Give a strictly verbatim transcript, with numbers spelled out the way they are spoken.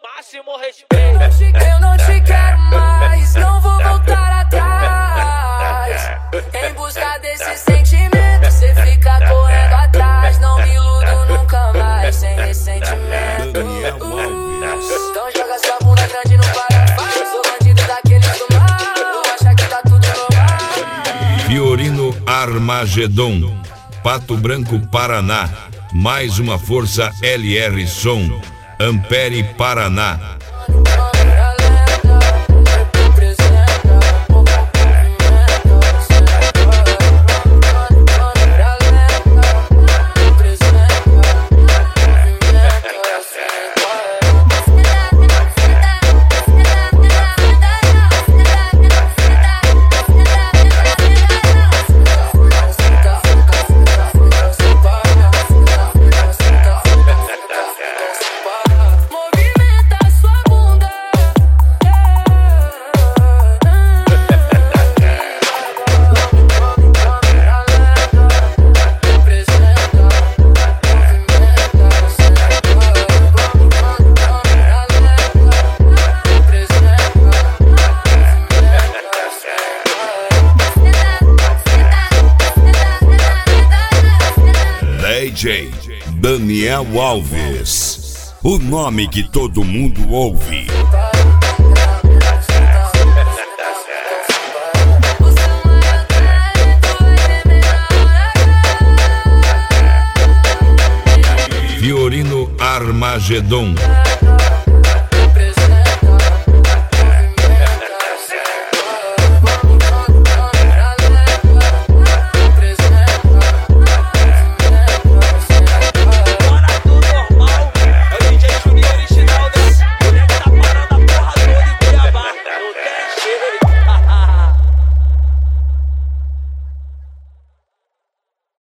máximo respeito. Eu não te quero mais, não vou voltar atrás. Em busca desse sentimento, cê fica correndo atrás. Não me iludo nunca mais, sem ressentimento. uh, Então joga sua bunda grande no parafuso. Eu sou bandido daquele do mal, acha que tá tudo normal. Fiorino Armagedon, Pato Branco, Paraná. Mais uma força L R Som, Ampere, Paraná. D J Daniel Alves, o nome que todo mundo ouve. Fiorino Armagedon.